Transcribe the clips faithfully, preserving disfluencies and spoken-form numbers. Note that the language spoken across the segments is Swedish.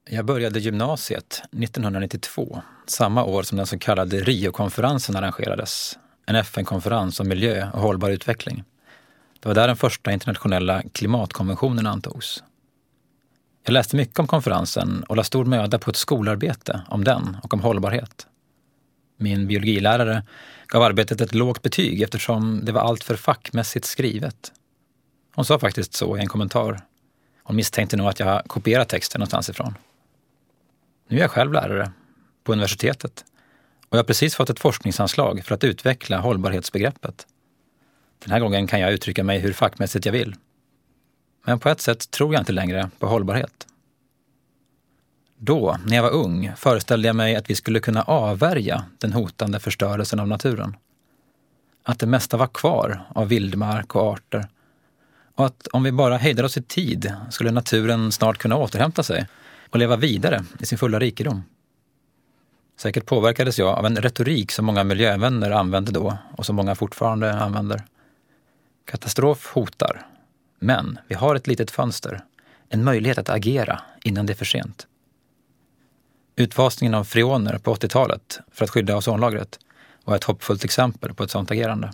Jag började gymnasiet nittonhundranittiotvå, samma år som den så kallade Rio-konferensen arrangerades. En F N-konferens om miljö och hållbar utveckling. Det var där den första internationella klimatkonventionen antogs. Jag läste mycket om konferensen och la stor möda på ett skolarbete om den och om hållbarhet. Min biologilärare gav arbetet ett lågt betyg eftersom det var allt för fackmässigt skrivet. Hon sa faktiskt så i en kommentar. Hon misstänkte nog att jag kopierat texten någonstans ifrån. Nu är jag själv lärare på universitetet och jag har precis fått ett forskningsanslag för att utveckla hållbarhetsbegreppet. Den här gången kan jag uttrycka mig hur fackmässigt jag vill. Men på ett sätt tror jag inte längre på hållbarhet. Då, när jag var ung, föreställde jag mig att vi skulle kunna avvärja den hotande förstörelsen av naturen. Att det mesta var kvar av vildmark och arter. Och att om vi bara hejdade oss i tid skulle naturen snart kunna återhämta sig och leva vidare i sin fulla rikedom. Säkert påverkades jag av en retorik som många miljövänner använde då och som många fortfarande använder. Katastrof hotar, men vi har ett litet fönster, en möjlighet att agera innan det är för sent. Utfasningen av freoner på åttiotalet för att skydda ozonlagret var ett hoppfullt exempel på ett sådant agerande.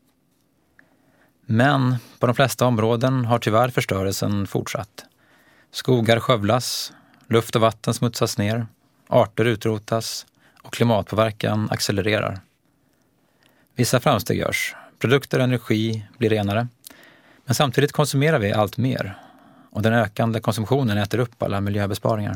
Men på de flesta områden har tyvärr förstörelsen fortsatt. Skogar skövlas, luft och vatten smutsas ner, arter utrotas och klimatpåverkan accelererar. Vissa framsteg görs, produkter och energi blir renare, men samtidigt konsumerar vi allt mer och den ökande konsumtionen äter upp alla miljöbesparingar.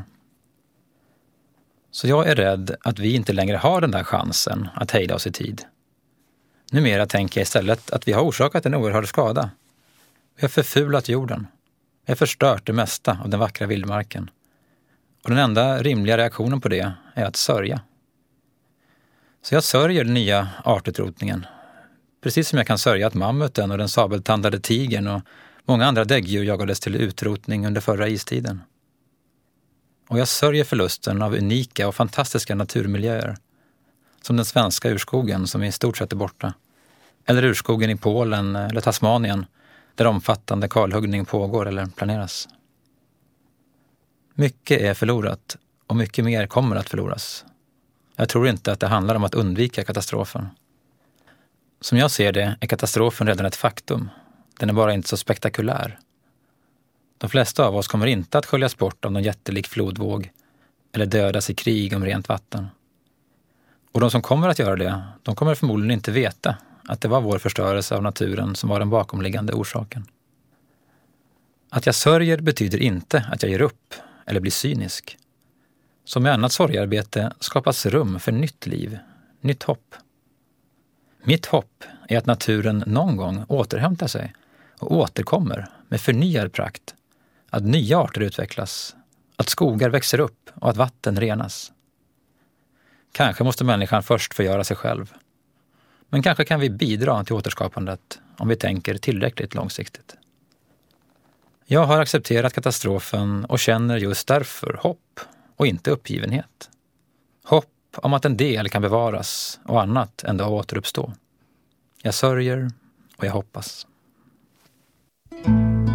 Så jag är rädd att vi inte längre har den där chansen att hejda oss i tid. Numera tänker jag istället att vi har orsakat en oerhörd skada. Vi har förfulat jorden. Vi har förstört det mesta av den vackra vildmarken. Och den enda rimliga reaktionen på det är att sörja. Så jag sörjer den nya artutrotningen. Precis som jag kan sörja att mammuten och den sabeltandade tigern och många andra däggdjur jagades till utrotning under förra istiden. Och jag sörjer förlusten av unika och fantastiska naturmiljöer. Som den svenska urskogen som i stort sett är borta. Eller urskogen i Polen eller Tasmanien där omfattande kalhuggning pågår eller planeras. Mycket är förlorat och mycket mer kommer att förloras. Jag tror inte att det handlar om att undvika katastrofen. Som jag ser det är katastrofen redan ett faktum. Den är bara inte så spektakulär. De flesta av oss kommer inte att sköljas bort av någon jättelik flodvåg eller dödas i krig om rent vatten. Och de som kommer att göra det, de kommer förmodligen inte veta att det var vår förstörelse av naturen som var den bakomliggande orsaken. Att jag sörjer betyder inte att jag ger upp eller blir cynisk. Som med annat sorgarbete skapas rum för nytt liv, nytt hopp. Mitt hopp är att naturen någon gång återhämtar sig och återkommer med förnyad prakt. Att nya arter utvecklas, att skogar växer upp och att vatten renas. Kanske måste människan först förgöra sig själv. Men kanske kan vi bidra till återskapandet om vi tänker tillräckligt långsiktigt. Jag har accepterat katastrofen och känner just därför hopp och inte uppgivenhet. Hopp om att en del kan bevaras och annat ändå återuppstå. Jag sörjer och jag hoppas.